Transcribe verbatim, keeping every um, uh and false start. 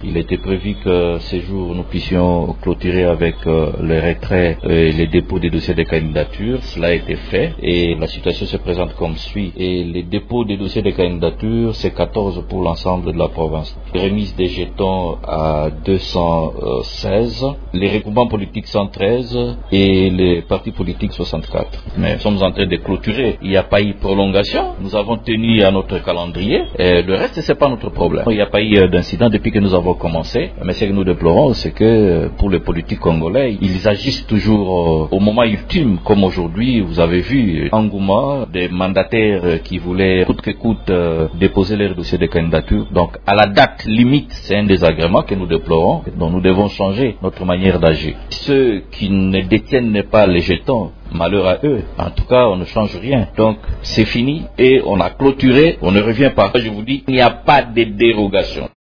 Il était prévu que ces jours nous puissions clôturer avec euh, le retrait et les dépôts des dossiers de candidature. Cela a été fait et la situation se présente comme suit. Et les dépôts des dossiers de candidature, c'est quatorze pour l'ensemble de la province. Remise des jetons à deux cent seize, les regroupements politiques cent treize et les partis politiques soixante-quatre. Mais nous sommes en train de clôturer. Il n'y a pas eu prolongation. Nous avons tenu à notre calendrier. Et le reste, c'est pas notre problème. Il n'y a pas eu d'incident depuis que nous avons commencé. Mais ce que nous déplorons, c'est que pour les politiques congolais, ils agissent toujours au moment ultime, comme aujourd'hui. Vous avez vu engouement des mandataires qui voulaient coûte que coûte déposer leur dossier de candidature. Donc, à la date limite, c'est un désagrément que nous déplorons. Donc, nous devons changer notre manière d'agir. Ceux qui ne détiennent pas les jetons, malheur à eux. En tout cas, on ne change rien. Donc, c'est fini et on a clôturé. On ne revient pas. Je vous dis, il n'y a pas de dérogation.